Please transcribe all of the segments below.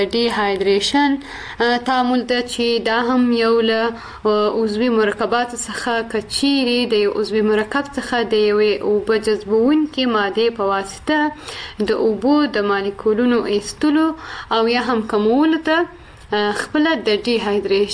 ډي هایدریشن تعامل ده چې دا هم یو له عضوي مرکباتو څخه کچيري د یو عضوي مرکب څخه د یوې اوبه جذبونکې مادې په واسطه د اوبو د مالیکولونو ایستلو او یا هم کمولو ته خپل د ډي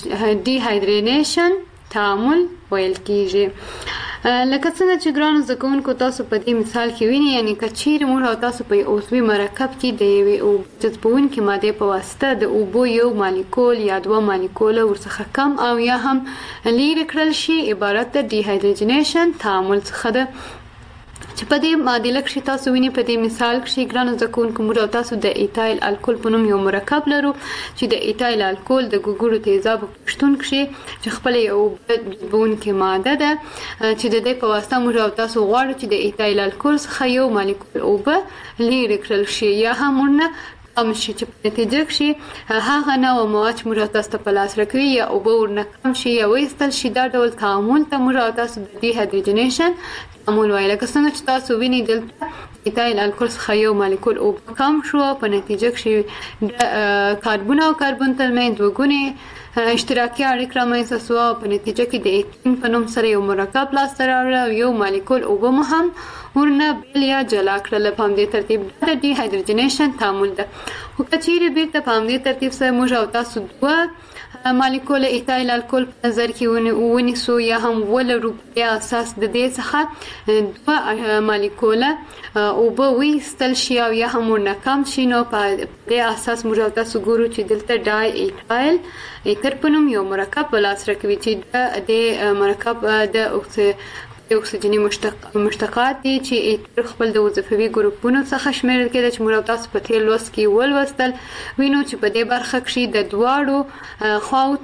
هایدرینیشن تعامل ویل کیږي. لکه څنګه چې ګرانو زده کوونکو تاسو په دې مثال کې وینئ، یعنی که چیرې موږ او تاسو په عضوي مرکب کې د یوې اوبه جذبونکې مادې په واسطه د اوبو یو مالیکول یا دوه مالیکوله ورڅخه کم او یا هم لیرې کړل شي، عبارت د ډي هایدروجنیشن تعامل څخه ده. چې په دې معادله کې تاسو وینئ په دې مثال کې ګرانو زده کوونکو موږ او تاسو د ایتایل الکول په نوم یو مرکب لرو چې د ایتایل الکول د ګوګړو تیزابو په شتون کې چې خپل یو جذبونکې ماده ده چې د دې په واسطه موږ او تاسو غواړو چې د ایتایل الکول څخه یو مالیکول اوبه لیرې کړل شي یا هم ورنه کم شي، چې په نتیجه کې هغه نوع مواد چې موږ تاسو ته په لاس راکوي یا اوبه ورنه کم شي یا وایستل شي. دا ډول تعامل ته موږ تاسو د ډي هایدروجنیشن تعامل وایي. لکه څنګه چې تاسو وینئ دلته ایتایل الکول څخه یو مالیکول اوبه کم شو، په نتیجه کې کاربن او کاربن ترمنځ دوه اشتراکي اړیکه رامنځته شوه. په نتیجه کې د ایتین په نوم سره یو مرکب لاسته راوړل او یو مالیکول اوبه مو هم ورنه بل یا جلا کړل. په همدې ترتیب د ډي هایدروجنیشن تعامل ده. خو که چیرې بیرته په همدې ترتیب سره موږ او تاسو دوه مالیکول ایتایل الکول په نظر کې ونیسو یا هم ولرو، په اساس د دې څخه دوه مالیکوله اوبه وایستل شي او یا هم ورنه کم شي، نو په دې اساس موږ او تاسو ګورو چې دلته ډای ایتایل ایتر په نوم یو مرکب په لاس راکوي چې د مرکب د اکسیجني مشتقات دي چې ایتر خپل د وظیفوي ګروپونو څخه شمیرل کېده چې موږ تاسو په تیر لوست کې ولوستل. وینو چې په دې برخه کې د دواړو خواو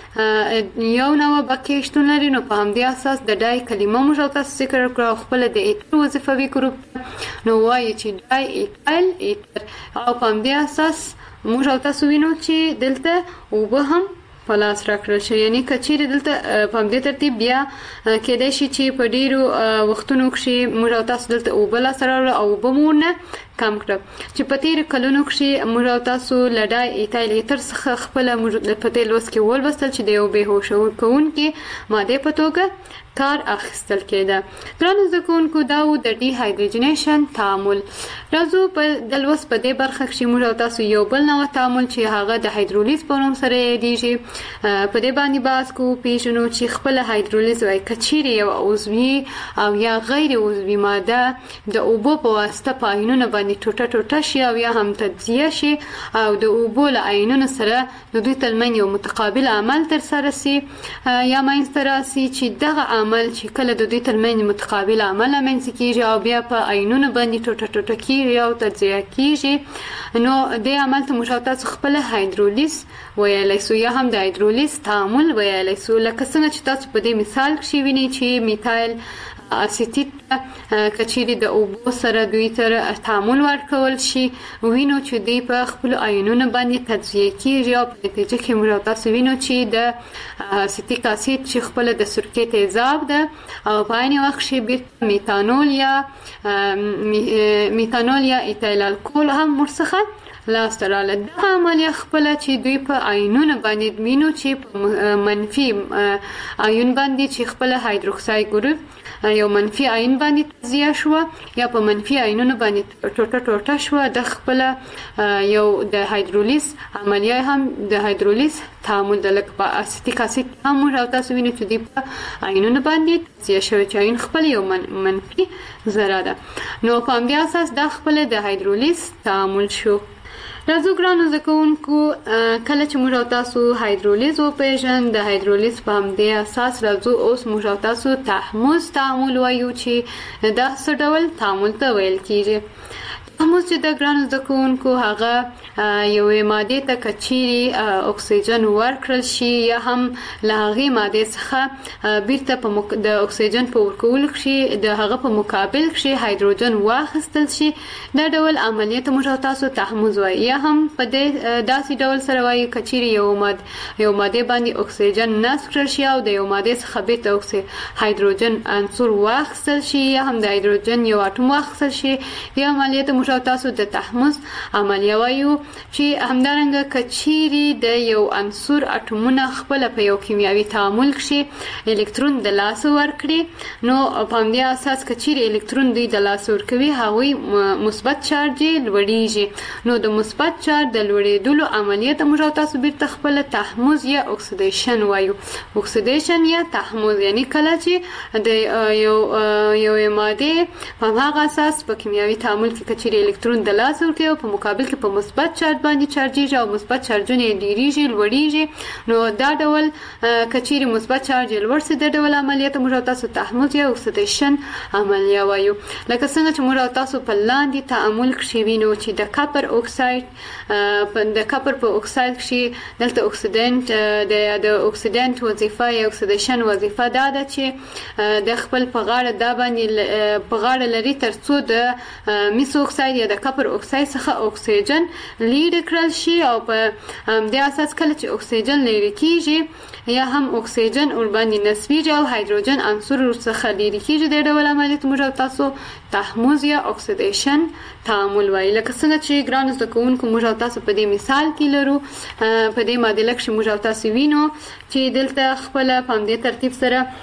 یو نوع بقیه شتون لري، نو په همدې اساس د ډای کلمه موږ تاسو ذکر کړو خپل د ایتر وظیفوي ګروپ نو وایي چې ډای ایتایل ایتر، او په همدې اساس موږ تاسو وینو چې دلته اوبه هم پلاس راکړل شي. یعنی کچېره دلته په همدې ترتیب بیا کېدای شي چې په ډیرو وختونو کې موږ تاسو دلته اوبه سره او اوبه مونه کم کړ چې په تیر کلونو کې موږ تاسو لډای ایتایل ایتر څخه خپل په تیر لوست کې ولوستل چې د یو بهوښ کوونکې ماده په توګه کار اخیستل کېده. ګرانو زده کوونکو دا و د ډي هایدروجنیشن تعامل. راځو په د لوست په دې برخه کې موږ تاسو یو بل نوع تعامل چې هغه د هایدرولیز په نوم سره یادیږي په دې باندې بحث کوو. پیژنو چې خپل هایدرولیز وایي کچېرې یو عضوي او یا غیر عضوي ماده د اوبو په واسطه په آیونونو باندې ټوټه شي او یا هم تجزیه شي او د اوبو له آیونونو سره د دوی ترمنځ یو متقابل عمل ترسره شي یا منځته راسي چې دغه عمل چې کله د دوی ترمنځ متقابل عمل منځته کیږي او بیا په آیونونو باندې ټوټه کیږي او تجزیه کیږي، نو د عمل ته موږ تاسو خپل هایدرولیز ویلی سو یا هم د هایدرولیز تعامل ویلی سو. لکه څنګه چې تاسو په دې مثال کې وینئ چې میتایل اسیټیټ کچېرې د اوبو سره دوی تر تعامل ورکول شي، وینو چې دوی په خپل آیونونو باندې تجزیه کیږي او په نتیجه کې موږ تاسو وینو چې د اسیټیک اسید چې خپل د سرکې تیزاب ده او په عین وخت کې میتانول یا ایتایل الکول هم ورڅخه لاسته راغله. دغه عملیه خپله چې دوی په آیونونو باندې وینو چې په منفي آیون باندې چې خپل هایدروکساید ګروپ یو منفي آیون باندې تجزیه شو یا په منفي آیونونو باندې ټوټه شو، د خپل یو د هایدرولیز عملیه هم د هایدرولیز تعامل د لکه په اسیټیک اسید هم موږ تاسو وینئ چې دوی په آیونونو باندې تجزیه شوی چې آیون خپل یو منفي ذره ده، نو په همدې اساس دا خپل د هایدرولیز تعامل شو. راځو ګرانو زده کوونکو کله چې موږ تاسو هایدرولیز وپېژنو د هایدرولیز په همدې اساس راځو اوس موږ تاسو تحمض تعامل وایو چې دا څه ډول تعامل ته ویل کیږي. تحمض چې د ګرانو زده کوونکو هغه یوې مادې ته کچېرې اکسیجن ورکړل شي یا هم له هغې مادې څخه بیرته د اکسیجن په ورکولو کې د هغه په مقابل کې هایدروجن واخیستل شي، دا ډول عملیه ته موږ تاسو تحمض وایي. یا هم په داسې ډول سره وایي کچېرې یو مادې باندې اکسیجن نصب کړل شي او د یو مادې څخه بیرته هایدروجن عنصر واخیستل شي یا هم د هایدروجن یو اټوم واخیستل شي، یا عملیه ته موږ موږ او تاسو د تحمض عملیه وایو، چې همدارنګه کچيري د یو عنصر اټومونه خپل په یو کیمیاوي تعامل کې الکترون د لاس ورکړي، نو په همدې اساس کچيري الکترون دوی د لاس ورکوي هغوی مثبت چارج لوړیږي، نو د مثبت چارج د لوړېدلو عملیه ته موږ او تاسو بیرته خپل تحمض یا اکسیدیشن وایو. اکسیدیشن یا تحمض یعنی کله چې د یو ماده په هغه اساس په کیمیاوي تعامل کې کچيري الکترون د لاس ورکوي او په مقابل کې په مثبت چارج باندې چارجیږي او مثبت چارجونه ډیریږي لوړیږي، نو دا ډول کچيري مثبت چارج لوړ سي د ډول عملیه ته موږ تاسو تحمض یا اکسیدیشن عملیه وایو. لکه څنګه چې موږ تاسو په لاندې تعامل کې وینو چې د کاپر اکساید د کاپر په اکساید کې دلته اکسیدنت د اکسیدنت وظیفه یا اکسیدیشن وظیفه دا ده چې د خپل په غاړه دا باندې په غاړه لري ترڅو د میس اکساید یا د کاپر اکساید څخه اکسیجن لیرې کړل شي، او په دې اساس کله چې اکسیجن لیرې کیږي یا هم اکسیجن ور باندې نسبیږي او هایدروجن عنصر ورڅخه لیرې کیږي، د ډول عملیات موږ تاسو تحمض یا اکسیدیشن تعامل وایي. لکه څنګه چې ګران زده کوونکو موږ تاسو په دې مثال کې لرو، په دې معادله کې موږ تاسو وینو چې دلته خپل په دې ترتیب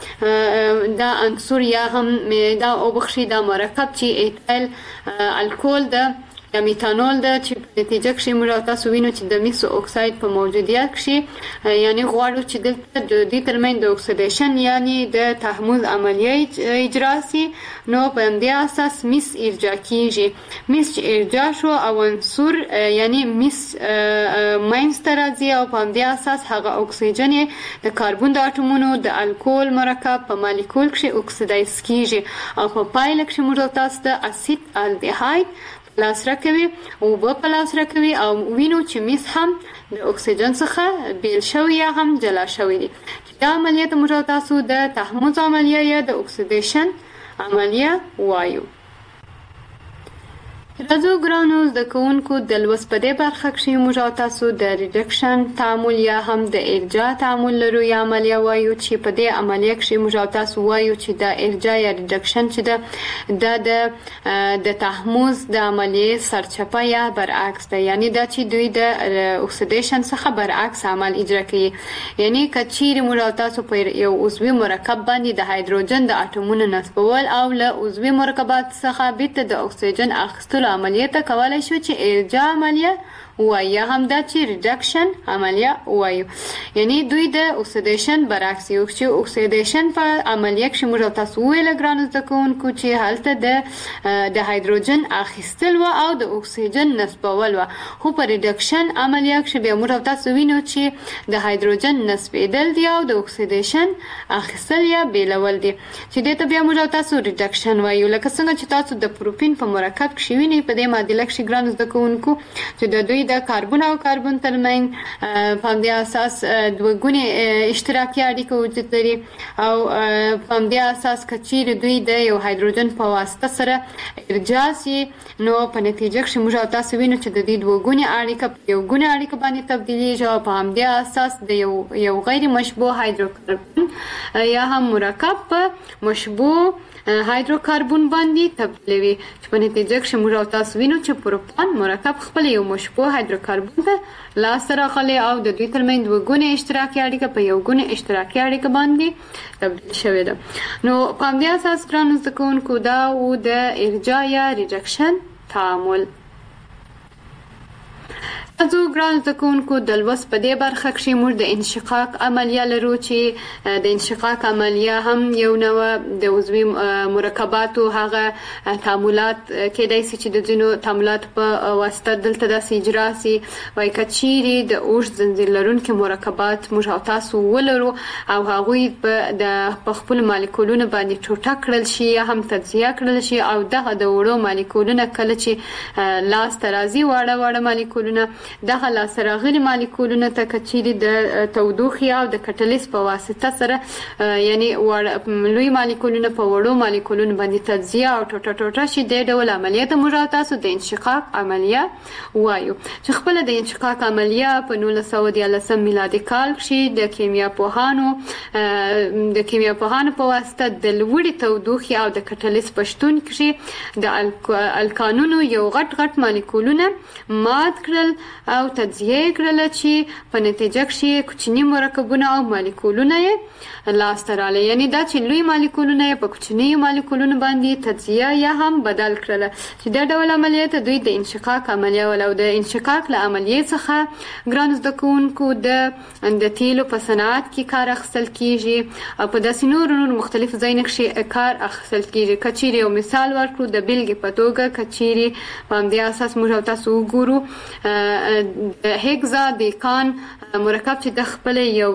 سره دا عنصر یا هم دا او بخشي دا مرکب چې ایتایل الکول ده یا میتانول ده، چې په نتیجه کې موږ تاسو وینو چې د میس اکساید په موجودیت کې یعنی غواړو چې دلته د دې ترمن د اکسیدیشن یعنی د تحمض عملیه اجرا سي، نو په دې اساس میس ارجاع کیږي. میس چې ارجاع شو او عنصر یعنی میس ماینس ترازی او په دې اساس هغه اکسیجن د کاربن د اټومونو د الکول مرکب په مالیکول کې اکسیدایز کیږي او په پایله کې موږ تاسو د اسید الډیهاید لاس راکوي او په لاس راکوي او وینو چې میس هم د اکسیجن څخه بیل شوی یا هم جلا شوی دی. دا عملیه موږ تاسو د تحمض عملیه یا د اکسیدیشن عملیه وایو. راځو ګرانو زده کوونکو د لوست په دې برخه کې موږ تاسو د ریډکشن تعامل یا هم د ارجاع تعامل لرو یا عملیه وایو، چې په دې عملیه کې موږ تاسو وایو چې د ارجاع یا ریډکشن چې د تحمض د عملیه سرچپه یا برعکس ده، یعنی دا چې دوی د اکسیدیشن څخه برعکس عمل اجرا کوي. یعنی کچیر موږ تاسو په یو عضوي مرکب باندې د هایدروجن د اټومونو نصبول او له عضوي مرکبات څخه بیرته د اکسیجن اخیستلو عملیه ته کولای شو چې ارجاع عملیه وایي یا هم دا چې ریډکشن عملیه وایو. یعنی دوی د اکسیدیشن برعکس یو چې اکسیدیشن په عملیه کې موږ تاسو ویل ګران زده کوونکو چې هلته د هایدروجن اخیستل و او د اکسیجن نصبول و، خو په ریډکشن عملیه کې بیا موږ تاسو وینو چې د هایدروجن نصبیدل دی او د اکسیدیشن اخیستل یا بیلول دی، چې دې ته بیا موږ تاسو ریډکشن وایو. لکه څنګه چې تاسو د پروپین په مرکب کې وینئ په دې معادله کې ګران زده کوونکو چې د دوی د کاربن او کاربن ترمن په دې اساس دوه ګونې اشتراکي اړیکه وجود لري او په دې اساس کچیر دوی د یو هایدروجن په واسطه سره ارجاع سي، نو په نتیجه کې موږ تاسو وینو چې د دې دوه ګونې اړیکه یو ګونې اړیکه باندې تبدیلیږي او په دې اساس د یو غیر مشبوه هایدروکربن یا هم مرکب په مشبوه هایدروکاربن باندې تبدیلوي، چې په نتیجه کې موږ تاسو وینو چې پروپان مرکب خپل یو مشبوه هایدروکاربن ته لاس راغلی او د دوی ترمنځ دوه ګونې اشتراکي اړیکه په یو ګونې اشتراکي اړیکه باندې تبدیل شوې ده. نو په همدې اساس ګرانو زده کوونکو دا و د ارجاع یا ریډکشن تعامل. راځو ګران زده کوونکو د لوست په دې برخه کې موږ د انشقاق عملیه لرو، چې د انشقاق عملیه هم یو نوع د عضوي مرکباتو هغه تعاملات کېدای شي چې د ځینو تعاملات په واسطه دلته داسې اجرا سي، وایي که چیرې د اوږد زنځیر لرونکي مرکبات موږ تاسو ولرو او هغوی په خپلو مالیکولونو باندې ټوټه کړل شي یا هم تجزیه کړل شي او دغه د وړو مالیکولونه کله چې لاس ته راځي واړه واړه مالیکولونه دغه لاسته راغلي مالیکولونه ته که چیرې د تودوخې او د کټلیس په واسطه سره یعنی لوی مالیکولونه په وړو مالیکولونو باندې تجزیه او ټوټه ټوټه شي. دې ډول عملیه ته موږ او تاسو د انشقاق عملیه وایو چې خپله د انشقاق عملیه په 1913 میلادي کال کښې د کیمیا پوهانو په واسطه د لوړې تودوخې او د کټلیس په شتون کښې د الکانونو یو غټ مالیکولونه مات کړل او تجزیه یې کړله چې په نتیجه کښې کوچني مرکبونه او مالیکولونه یې لاسته راغله. یعنې دا چې لوی مالیکولونه یې په کوچنیو مالیکولونو باندې تجزیه یا هم بدل کړله چې دا ډول عملیه ته دوی د انشقاق عملیه ویل. او د انشقاق له عملیې څخه ګرانو زده کوونکو د تیلو په صنعت کې کار اخیستل کیږي او په داسې نور مختلف ځایونو کښې کار اخیستل کیږي. که چیرې یو مثال ورکړو د بیلګې په توګه که چیرې په همدې اساس موږ او تاسو وګورو د هیګزادیکان مرکب چې د خپل یو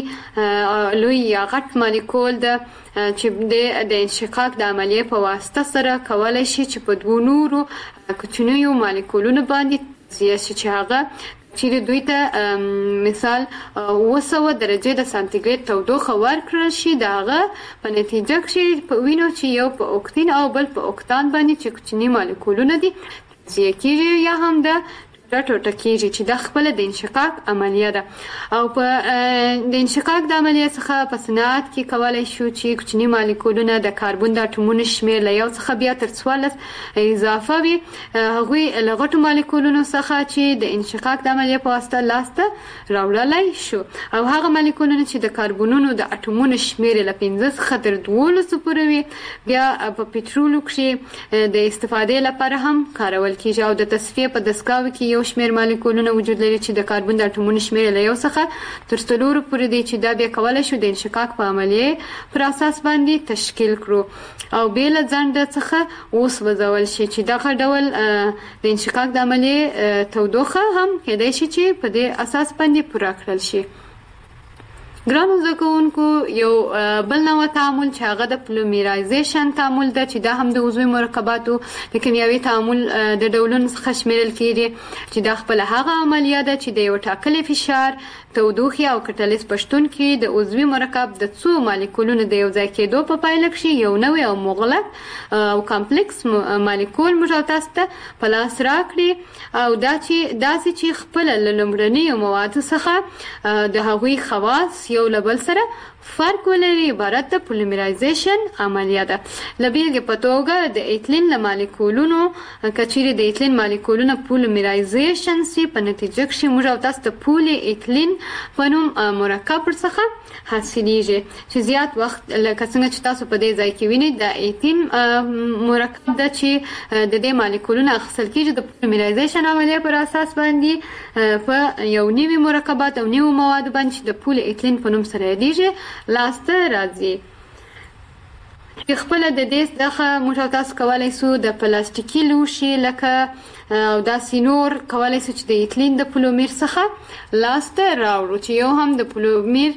لوی یا غټ مالیکول ده چې د انشقاق د عملیې په واسطه سره کولی شي چې په دوو نورو کوچنیو مالیکولونو باندې تجزیه شي چې هغه چیرې دوی ته مثال 200 درجې د سانتیګریډ تودوخه ورکړل شي. د هغه په نتیجه کښې وینو چې یو په اوکتین او بل په اوکتان باندې چې کوچني مالیکولونه دي تجزیه کېږي یا هم د ټوټه کېږي چې دا خپله د انشقاق عملیه ده. او په د انشقاق د عملیې څخه په صنعت کې کولی شو چې کوچني مالیکولونه د کاربن د اټومونو شمېر له 1 څخه بیا تر 14 اضافه وي. هغوی له غټو مالیکولونو څخه چې د انشقاق د عملیې په واسطه لاسته راوړلی شو. او هغه مالیکولونه چې د کاربنونو د اټومونو شمېر له 15 څخه تر 12 پورې وي بیا په پټرولو کښې د استفادې لپاره هم کارول کېږي. او د تصفیې په دستګاو کې یو شمېر مالیکولونه وجود لري چې د کاربن د اټومونو شمېر له 1 څخه تر 4 پورې دی چې دا بیا کولی شو د انشقاق په عملیې پر اساس باندې تشکیل کړو او بې له ځنډ څخه وسوځول شي چې دغه ډول د انشقاق د عملیې تودوخه هم کېدای شي چې په دې اساس باندې پوره کړل شي. ګرانو زده کوونکو یو بل نوع تعامل چې هغه د پلیمرایزیشن تعامل ده چې دا هم د عضوي مرکباتو د کیمیاوي تعامل د ډولونو څخه شمیرل کېږي چې دا خپله هغه عملیه ده چې د یو ټاکلي فشار تودوخې او کټلیس په شتون کې د عضوي مرکب د څو مالیکولونو د یو ځای کېدو په پایله کښې یو نوی او مغلق او کمپلیکس مالیکول موږ او تاسو ته په لاس راکړي او داسې چې خپله له لومړنیو موادو څخه د هغوی خواص یو له بل سره فرق ولري عبارت د پلیمرایزیشن عملیه ده. له بیلګې په توګه د ایتلین له مالیکولونو که چیرې د ایتلین مالیکولونه پلیمرایزیشن سي په نتیجه کښې موږ او تاسو ته پولي ایتلین په نوم مرکب ورڅخه حاصلیږي چې زیات وخت لکه څنګه چې تاسو په دې ځای کې وینئ د ایتین مرکب ده چې د دې مالیکولونه اخیستل کېږي د پلیمرایزیشن عملیه پر اساس باندې په یو نوي مرکبات او نوي موادو باندې چې د پولي ایتلین په نوم سره یادیږي لاسته راځي. چې خپله د دې څخه موږ تاسو کولی سو د پلاستیکي لوښي لکه او داسې نور کولی سو چې د ایتلین د پولومیر څخه لاسته راوړو چې یو هم د پولومیر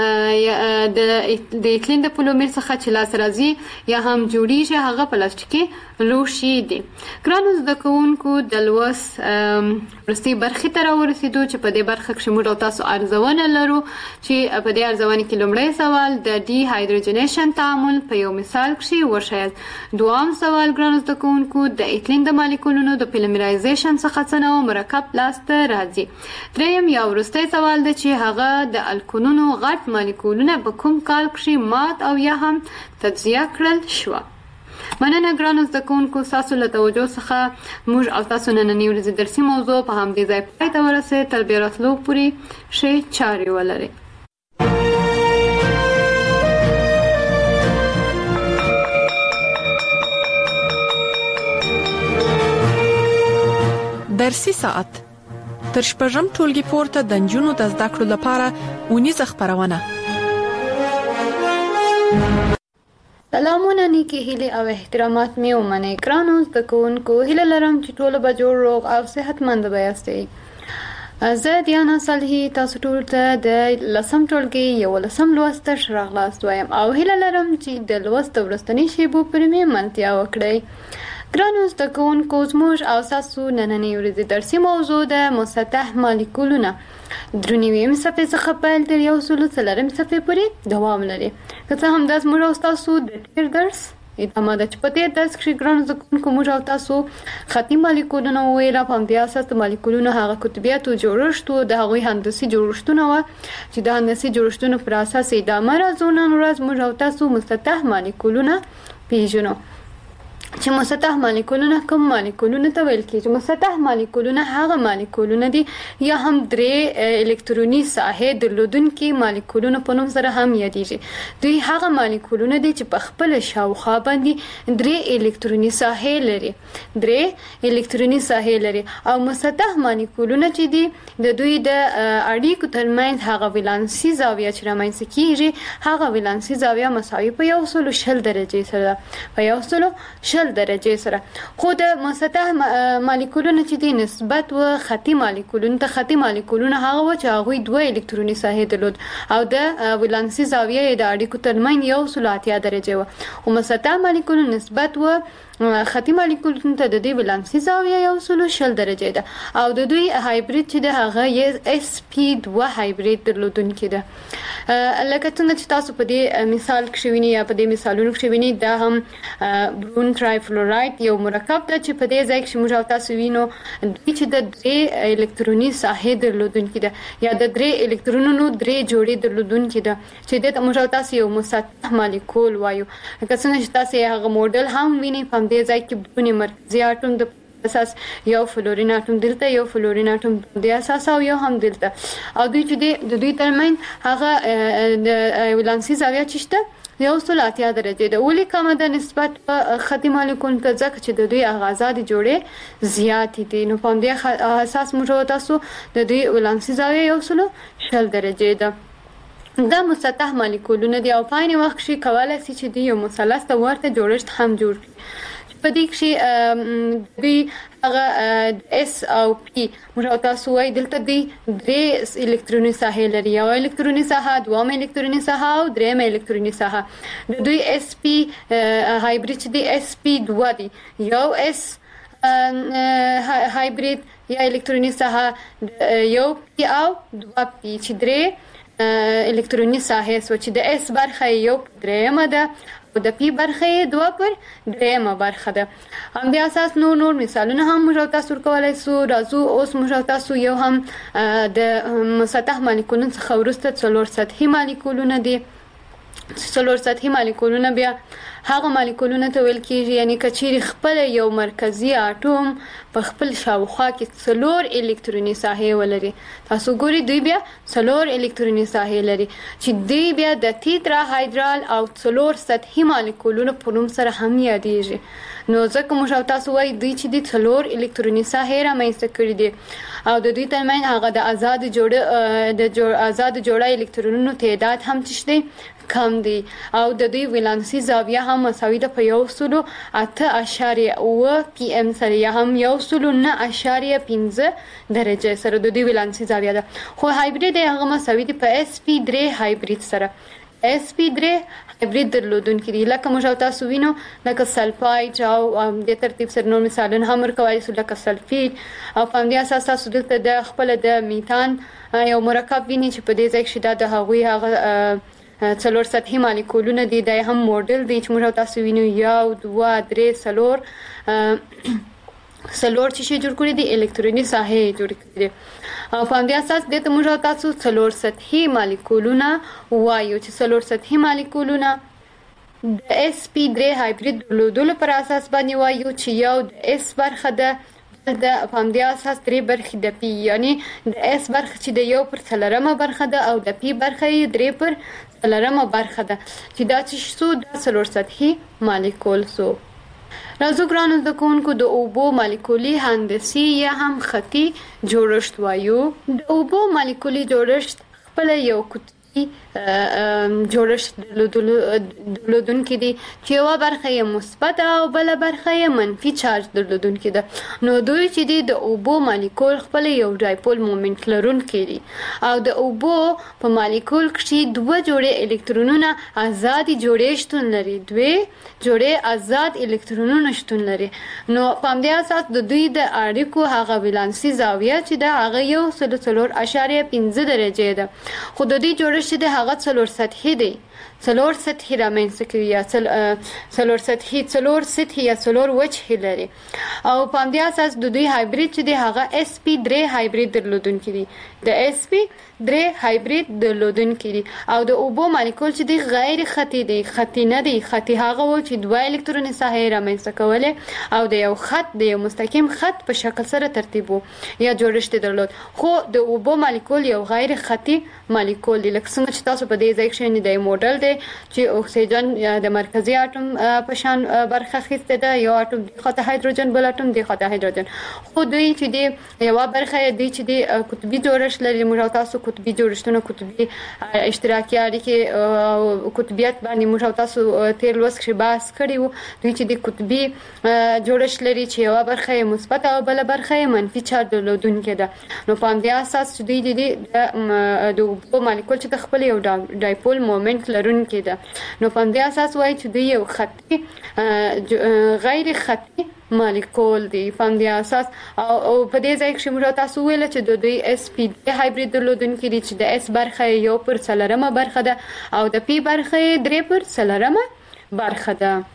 د ایتلین د پولومیر څخه چې لاسته راځي یا هم جوړیږي هغه پلاستیکي لوښي دي. ګرانو زده کوونکو د لوست وروستۍ برخې ته راورسېدو چې په دې برخه کښې موږ او تاسو ارزونه لرو چې په دې ارزونه کې لومړی سوال د ډي هایدروجنیشن تعامل په یو مثال کښې وښایاست. دوام سوال ګرانو زده کوونکو د ایتلین د مالیکولونو د پلیمرایزیشن څخه څه نوع مرکب لاسته راځي. دریم یا وروستی سوال دی چې هغه د الکونونو غټ مالیکولونه په کوم کال کښې مات او یا هم تجزیه کړل شوه. مننه ګرانو زده کوونکو ستاسو له توجه څخه موږ او تاسو نننۍ ورځې درسي موضوع په همدې ځای پای ته ورسېد. تر بیا راتلو پورې ښې چارې ولرئ. درسي ساعت تر شپږم ټولګي پورته د نجونو د زده کړو لپاره اونیزه خپرونه. سلامونه نیکی هیلې او احترامات مې ومنئ. ګرانو زده کوونکو هیله لرم چې ټوله به جوړ روغ او صحتمند به یاستئ. زه دیانا صالحي تاسو ټول ته د 10م ټولګي 11م لوست ته ښه راغلاست وایم او هیله لرم چې د لوست د وروستنۍ شیبو پورې مې منتیا وکړئ. ګرانو زده کوونکو زموږ او ستاسو نننۍ ورځې درسي موضوع د مسطح مالیکولونه درې صفحې څخه پیل تر 104 صفحې پورې دوام لري. که څه هم دا زموږ او ستاسو د تیر درس ادامه ده چې په تیر درس کې ګرانو زده کوونکو موږ او تاسو خطي مالیکولونه وویل. په همدې اساس د مالیکولونو هغه قطبیت او جوړښت او د هغوی هندسي جوړښتونه وه چې د هندسي جوړښتونو پر اساس ادامه راځو. نن ورځ موږ او تاسو مسطح مالیکولونه پیژنو. چې مسطح مالیکولونه کوم مالیکولونه ته ویل کېږي؟ مسطح مالیکولونه هغه مالیکولونه دي یا هم درې الکتروني ساحې درلودونکي مالیکولونه په نوم سره هم یادېږي. دوی هغه مالیکولونه دي چې په خپل شاوخوا باندې درې الکتروني ساحې لري. درې الکتروني ساحې لري او مسطح مالیکولونه چې دي د دوی د اړیکو ترمنځ هغه ولانسي زاویه چې رامنځته کېږي هغه ولانسي زاویه مساوي په 110 درجې سره په 110 درجه سره. خو د مسطح مالیکولونه چې دي نسبت و خطي مالیکولونو ته، خطي مالیکولونه هغه و چې هغوی 2 الکتروني ساحې درلود او د ولانسي زاویه د اړیکو ترمنځ 180 درجه و. او مسطح مالیکولونه نسبت و خطي مالیکولونو ته د دې ولانسي زاویه 110 درجه ده او د دوی هایبرید چې ده هغه sp2 هایبرید درلودونکي ده. لکه څنګه چې تاسو په دې مثال کې وینئ یا په دې مثالونو کې وینئ، دا هم برون ټرایفلوراید یو مرکب ده چې په دې ځای کې موږ تاسو وینو دوی چې د 3 الکتروني ساحې درلودونکي ده یا د 3 الکترونونو 3 جوړې درلودونکي ده چې د موږ تاسو یو مسطح مالیکول وایو. لکه څنګه چې تاسو هغه موډل هم وینئ په دې ځای کې بدون مرکزي اټوم د اساس یو فلورین اټوم دلته، یو فلورین اټوم د اساس او یو هم دلته او دوی چې د دوی ترمنځ هغه د ولانسي زاویه چې شته 180 درجه ده. ولې کمه ده نسبت په خطي مالیکولونو ته؟ ځکه چې د دوی آغازات جوړې زیات دي. نو په دې اساس موږ تاسو د دوی ولانسي زاویه 110 درجه ده. دا مسطح مالیکولونه دي او په عین وخت کې کولای شي چې د یو مثلث ته ورته جوړښت هم جوړ کړي. په دې کې دوی هغه اس او پی موږ تاسو وایي دلته دی 3 الکتروني ساحې لري، یو الکتروني ساحه، دویم الکتروني ساحه او دریم الکتروني ساحه. د دوی اس پی هایبرید چې دی اس پی 2 دی، یو اس هایبرید یا الکتروني ساحه، یو پی او 2 پی چې 3 الکتروني ساحې سو چې د اس برخه یو درېمه ده او د پی برخه 2 پر درېمه برخه ده. هم بیا اساس نور مثالونه هم موږ تاسو ورکولای سو. راځو اوس موږ تاسو یو هم د مسطح مالیکولونو څخه وروسته څلور سطحي مالیکولونه دي. څلور سطحي مالیکولونه بیا هغه مالیکولونه ته ویل کېږي یعنی که چیرې خپل یو مرکزي اټوم په خپل شاوخوا کې 4 الکتروني ساحې ولري. تاسو ګورئ دوی بیا 4 الکتروني ساحې لري چې دوی بیا د تیترا هایدرال او 4 سطحي مالیکولونو په نوم سره هم یادېږي. نو ځکه موږ تاسو وایي دوی چې د 4 الکتروني ساحې رامنځته کړي دي او د دوی ترمنځ هغه د آزاد جوړه الکترونونو تعداد هم چې کم دی او د دوی ولانسي زاویه هم مساوي ده په 108.9 پی ام سره یا هم 109.5 درجه سره د دوی ولانسي زاویه ده. خو هایبرید هغه مساوي ده په sp3 هایبرید سره. sp3 هایبرید درلودونکي دي لکه موږ تاسو وینو لکه سلفاید او د ترتیب سره نور مثالونه هم ورکولی سو لکه سلفید او په همدې اساس تاسو دلته د خپل د میتان یو مرکب ویني چې په دې ځای کې دا د هغوی هغه 4 سطحي مالیکولونه دي. دا هم موډل دی چې موږ تاسو وینو 1 2 3 4 چې شي جوړ کړی دي الکتروني ساحې جوړ کړی دي او په همدې اساس د موږ تاسو 4 سطحي مالیکولونه وایو چې 4 سطحي مالیکولونه د sp3 هایبرید درلودلو پر اساس باندې وایو چې یو د اس برخه ده د په همدې اساس 3 برخې د پی یعنی د اس برخه چې د یو پر 4مه برخه ده او د پی برخه یې 3 پر 4مه برخه ده چې دا چې سو د 4 سطحي مالیکول سو. راځو ګرانو زده کوونکو د اوبو مالیکولي هندسي یا هم خطي جوړښت وایو. د اوبو مالیکولي جوړښت خپل یو قطبي جوړښت درلودونکي دي چې یوه برخه یې مثبت او بله برخه یې منفي چارج درلودونکي ده. نو دوی چې دي د اوبو مالیکول خپل یو ډایپول مومنټ لرونکي دي او د اوبو په مالیکول کې دوه جوړې الکترونونه آزادي جوړې شتون لري، دوی جوړې آزاد الکترونونه شتون لري. نو په همدې اساس د دوی د اړیکو هغه ولانسي زاویه چې ده هغه 1.4.5 درجې ده، خو د دې جوړښت چې ده هغه 4 سطحي دی، 4 سطحي رامنځته کوي یا 4 سطحي 4 سطحي یا 4 وجهې لري. او په همدې اساس د دوی هایبرید چې دی هغه sp3 هایبرید درلودونکي دي، د sp3 هایبرید درلودونکي دي. او د اوبو مالیکول چې دی غیر خطي دی، خطي نه دی. خطي هغه و چې دوه الکتروني ساحې رامنځته کولې او د یو خط د یو مستقیم خط په شکل سره ترتیب و یا جوړښت درلود. خو د اوبو مالیکول یو غیر خطي مالیکول دی، لکه څنګه چې تاسو په دې ځای کې د موډل دی چې اکسیجن د مرکزي اټوم په شان برخه اخیسته ده، یو اټوم د خواته هایدروجن بل اټوم د خواته هایدروجن. خو دوی چې دی یوه برخه دی چې دی قطبي جوړښت لري. موږ او تاسو قطبي جوړښتونه، قطبي اشتراکي اړیکې، قطبیت باندې موږ او تاسو تیر لوست کې بحث کړی وو. دوی چې دی قطبي جوړښت لري چې یوه برخه یې مثبت او بله برخه یې منفي چارج درلودونکې ده. نو په همدې اساس چې دوی د اوبو مالیکول چې د خپل یو ډایپول مومنټ لرونکي ده. نو په همدې اساس وایي چې دوی یو خطي غیر خطي مالیکول دی. په همدې اساس او په دې ځای کې موږ تاسو ویل چې د دوی sp3 هایبرید درلودونکي دي چې د s برخه 1/4 برخه ده او د p برخه 3/4 برخه ده.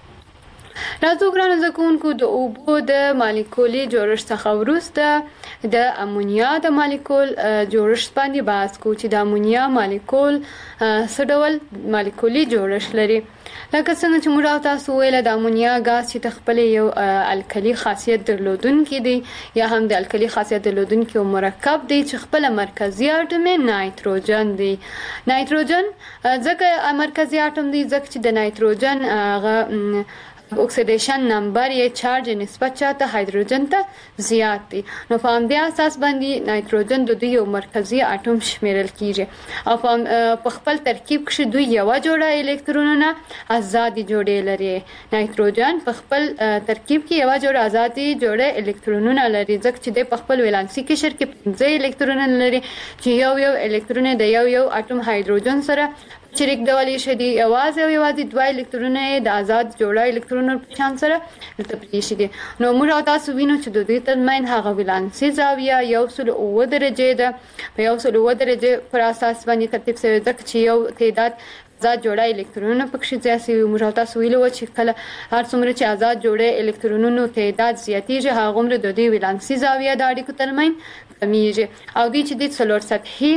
راځو ګرانو زده کوونکو د اوبو د مالیکولي جوړښت څخه وروسته د امونیا د مالیکول جوړښت باندې بحث کوو چې د امونیا مالیکول څه ډول مالیکولي جوړښت لري. لکه څنګه چې موږ تاسو ویل د امونیا غاز چې خپل یو الکلي خاصیت درلودونکي دی یا هم د الکلي خاصیت درلودونکي یو مرکب دی چې خپل مرکزي اټوم نایتروجن دی. نایتروجن ځکه مرکزي اټوم دی ځکه چې د نایتروجن هغه اکسیدیشن نمبر یا چارج نسبت چاته هایدروجن ته زیات دی. نو په همدې اساس باندې نایتروجن د دوی یو مرکزي اټوم شمیرل کیږي او په خپل ترکیب کې دوی یوه جوړه الکترونونه آزادي جوړې لري. نایتروجن په خپل ترکیب کې یوه جوړه آزادي جوړه الکترونونه لري ځکه چې د خپل ولانسي قشر کې 15 الکترونونه لري چې یو الکترون د یو اټوم هایدروجن سره شریک ډول شي دي. یوازې دوه الکترونه د آزاد جوړه الکترونونو په شان سره تبدیل شي دي. نو موږ تاسو وینو چې د دوی ترمن هغه ولانسي زاویه 1.9 درجې ده. په 1.9 درجې پر اساس باندې ترتیب شوی ځکه چې یو تعداد آزاد جوړه الکترونونه پکې زیات شي. موږ تاسو ویلو چې کله هر څومره چې آزاد جوړه الکترونونو تعداد زیاتیږي هغومره د دوی ولانسي زاویه د اړیکو ترمن کمیږي او دوی چې د 4 سطحي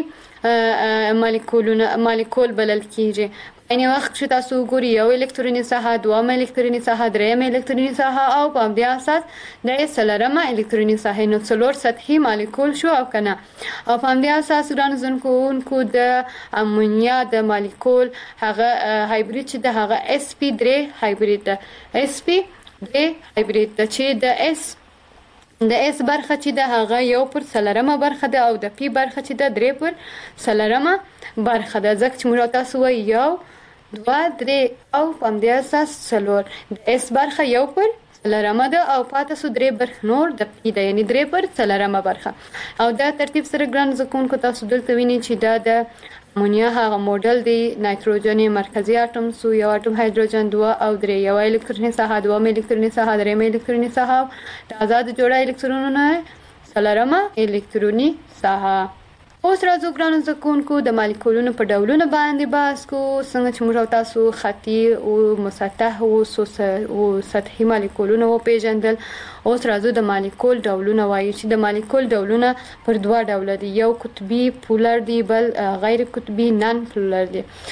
مالیکول بلل کیږي. یعنی وخت چې تاسو ګوري یو الکتروني ساحه، دوه الکتروني ساحه، دریم الکتروني ساحه او په همدې اساس د څلورمه الکتروني ساحه نو 4 سطحي مالیکول شو او کنه. او په همدې اساس ګرانو زده کوونکو د امونیا د مالیکول هغه هایبرید چې د هغه sp3 هایبرید ده. sp3 هایبرید ده چې د s برخه چې د هغه 1/4 برخه ده او د p برخه چې د 3/4 برخه ده. ځکه چې موږ تاسو وایي 1 2 3 او په همدې اساس 4 د s برخه 1/4 ده او پاتې سو 3 برخه نور د p ده یعنی 3/4 برخه. او دا ترتیب سره ګران زکونکو تاسو دلته وینئ چې دا د امونیا هغه موډل دی. نایتروجن مرکزي اټوم سو یو اټوم هایدروجن 2 او 3 یو الکتروني ساحه، دوه الکتروني ساحه، دریم الکتروني ساحه د آزاد جوړه الکترونونه 4 الکتروني ساحه. اوس راځو ګرانو زده کوونکو د مالیکولونو په ډولونو باندې بحث کوو. څنګه چې موږ تاسو خطي او مسطح او سطحي مالیکولونه وپېژندل، اوس راځو د مالیکول ډولونه وایو چې د مالیکول ډولونه پر دوه ډوله دي. یو قطبي پولر دی، بل غیر قطبي نن پولر دی.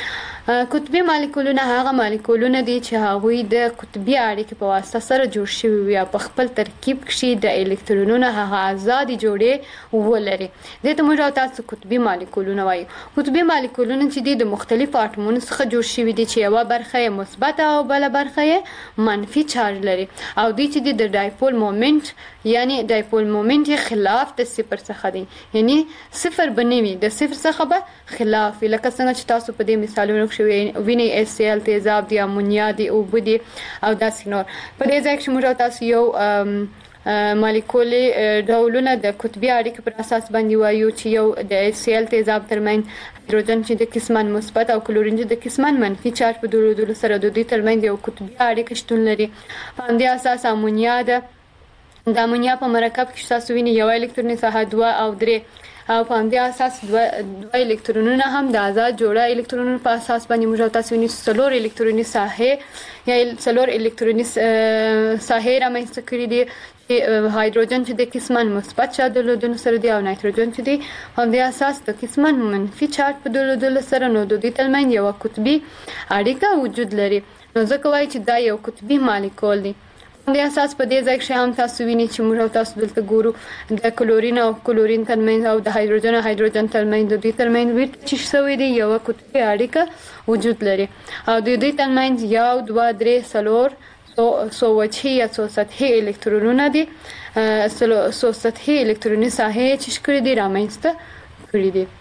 قطبي مالیکولونه هغه مالیکولونه دي چې هغوی د قطبي اړیکې په واسطه سره جوړ شوي وي او په خپل ترکیب کښې د الکترونونو هغه آزادې جوړې ولري. دې ته موږ او تاسو قطبي مالیکولونه وایو. قطبي مالیکولونه چې دي د مختلفو اټومونو څخه جوړ شوي دي چې یوه برخه یې مثبت او بله برخه یې منفي چارج لري او دوی چې دي د ډایپول مومنټ یعنی ډایپول مومنټ یې خلاف د صفر څخه دی، یعنی صفر به نه وي، د صفر څخه به خلاف وي. لکه څنګه چې تاسو په دې مثالونو ویني HCl تیزاب دی، امونیا دی، اوبه دي او داسې نور. په دې ځای کې موږ او تاسو یو مالیکولي ډولونه د قطبي اړیکې پر اساس باندې وایو چې یو د HCl تیزاب ترمنځ هایدروجن چې د قسمان مثبت او کلورین چې د قسمان منفي چارج په درلودلو سره د دوی ترمنځ یو قطبي اړیکه شتون لري. په همدې اساس امونیا ده، د امونیا په مرکب کې تاسو ویني یو الکتروني ساحه 2 او 3 او په همدې اساس دوه الکترونونه هم د آزاد جوړه الکترونونو په اساس باندې موږ تاسو ویني 4 الکتروني ساحې یا 4 الکتروني ساحې رامنځته کړي دي چې هایدروجن چې د قسمان مثبت چارج درلودلو سره دی او نایتروجن چې دی په همدې اساس د قسمان منفي چارج په درلودلو سره نو د دوی ترمنځ یوه قطبي اړیکه وجود لري. نو ځکه وایي چې دا یو قطبي مالیکول دی. د اساس په دې ځای کې هم تاسو ویني چې موږ تاسو دلته ګورو د کلورین او کلورین ترمنځ او د هایدروجن او هایدروجن ترمنځ د دوی ترمنځ ورته چې شوی دی یو قطبي اړیکه وجود لري او د دوی ترمنځ 1 2 3 4 څو وجهي یا څو سطحي الکترونونه دي، څو سطحي الکتروني ساحې چې کړي دي رامنځته کړي دي.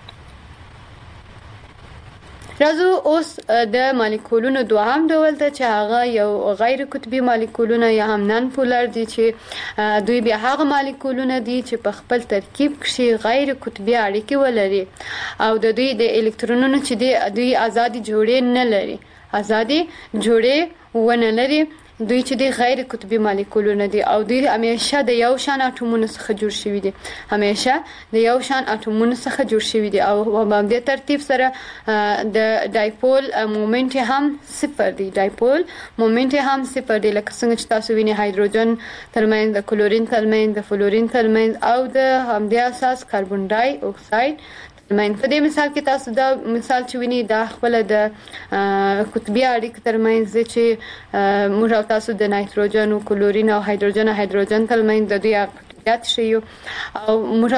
راځو اوس د مالیکولونو دوهم ډول ته چې هغه یو غیر قطبي مالیکولونه یا هم نن پولر دي چې دوی بیا هغه مالیکولونه دي چې په خپل ترکیب کښې غیر قطبي اړیکې ولري او د دوی د الکترونونو چې دي دوی آزادې جوړې نه لري، آزادې جوړې ونه لري. دوی چې دي غیر قطبي مالیکولونه دي او دوی همیشه د یو شان اټومونو څخه جوړ شوي دي، همیشه د یو شان اټومونو څخه جوړ شوي دي او په همدې ترتیب سره د ډایپول مومنټ هم صفر دی، ډایپول مومنټ هم صفر دی. لکه څنګه چې تاسو ویني هایدروجن ترمنځ د کلورین ترمنځ د فلورین ترمنځ او د همدې اساس کاربن ډای اکساید ترمنځ. په دې مثال کې تاسو دا مثال چې ویني دا خپل د قطبي اړیکې ترمنځ چې موږ او تاسو د نایتروجن او کلورین او هایدروجن ترمنځ د دوی قطبیت شیو او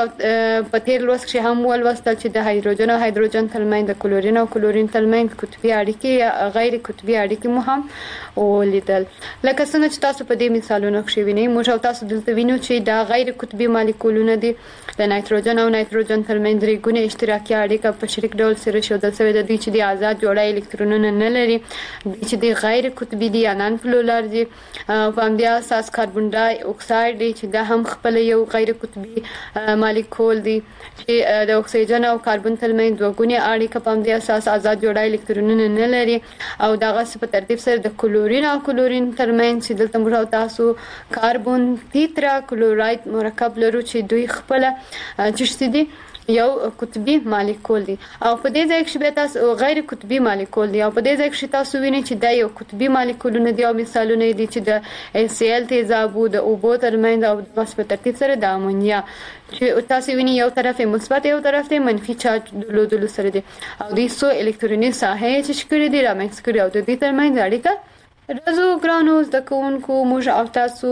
موږ په تیر لوست کې هم ولوستل چې د هایدروجن او هایدروجن ترمنځ د کلورین او کلورین ترمنځ قطبي اړیکې یا غیر قطبي اړیکې مو هم ولیدل. لکه څنګه چې تاسو په دې مثالونو کې وینئ موږ او تاسو دلته وینو چې دا غیر قطبي مالیکولونه دي. د نایتروجن او نایتروجن ترمنځ درې ګونې اشتراکي اړیکه په شریک ډول سره ښودل شوې ده. دوی چې د آزاد جوړه الکترونونه نه لري، دوی چې د غیر قطبي دي یا نن پولر دي. په همدې اساس کاربن ډای اکساید دی چې دا هم خپل یو غیر قطبي مالیکول دی چې د اکسیجن او کاربن ترمنځ دوه ګونې اړیکه په همدې اساس آزاد جوړه الکترونونه نه لري او دغسې په ترتیب سره د کلورین او کلورین ترمنځ چې دلته موږ او تاسو کاربن تیترا کلوراید مرکب لرو چې دوی خپله چشتي دي یو قطبي مالیکول دی او په دې ځای کې بیا تاسو غیر قطبي مالیکول دی او په دې ځای کې تاسو وینئ چې دا یو قطبي مالیکولونه دي او مثالونه دي چې د HCl تیزابو د اوبو ترمنځ او بس په ترتیب سره د امونیا چې تاسو وینئ یو طرف مثبت یو طرف منفي چارج درلودلو سره دي او دوی څو الکتروني ساحې چې کړي دي رامنځته کړي او د دې ترمنځ اړیکه. راځو ګرانو زده کوونکو موږ او تاسو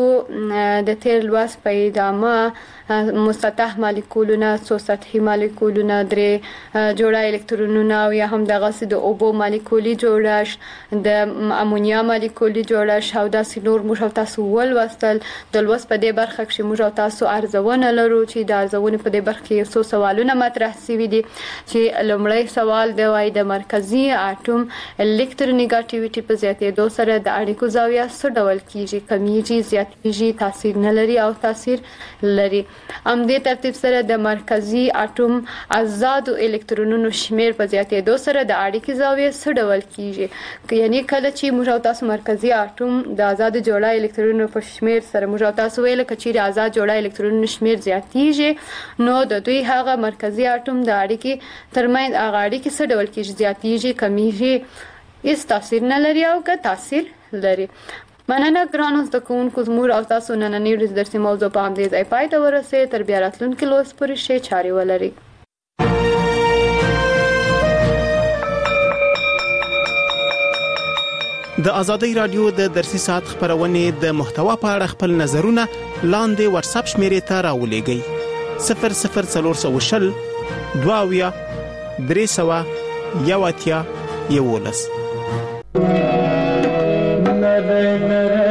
د تیر لوست په ادامه مسطح مالیکولونه، څو سطحي مالیکولونه، درې جوړه الکترونونه او یا هم دغسې د اوبو مالیکولي جوړښت، د امونیا مالیکولي جوړښت او داسې نور موږ او تاسو ولوستل. د لوست په دې برخه کې موږ او تاسو ارزونه لرو چې د ارزونې په دې برخه کې یو څو سوالونه مطرح شوي دي چې لومړی سوال دی وایي د مرکزي اټوم الکترونیګاټیویټي په زیاتېدو سره د اړیکو زاویه څه ډول کیږي، کمیږي، زیاتیږي، تاثیر نه لري او تاثیر لري. همدې ترتیب سره د مرکزي اټوم آزادو الکترونونو شمیر په زیاتېدو سره د اړیکې زاویه څه ډول کیږي، یعنی کله چې موږ او تاسو مرکزي اټوم د آزاد جوړه الکترونونو په شمیر سره موږ او تاسو ویل که چیرې آزاد جوړه الکترونونو شمیر زیاتیږي نو د دوی هغه مرکزي اټوم د اړیکې ترمنځ هغه اړیکې څه ډول کیږي، زیاتیږي، کمیږي، هیڅ تاثیر نه لري او که تاثیر لري. مننه ګرانو زده کوونکو، زموږ او تاسو نننۍ ورځ درسي موضوع په همدې ځای پای ته ورسېد. تر بیا راتلونکي لوست پورې ښې چارې ولرئ. د ازادي رادیو د درسي ساعت خبرونه د محتوا په اړه خپل نظرونه لاندې واتس اپ شمیرې ته راولېږئ 00420 22 300 11 11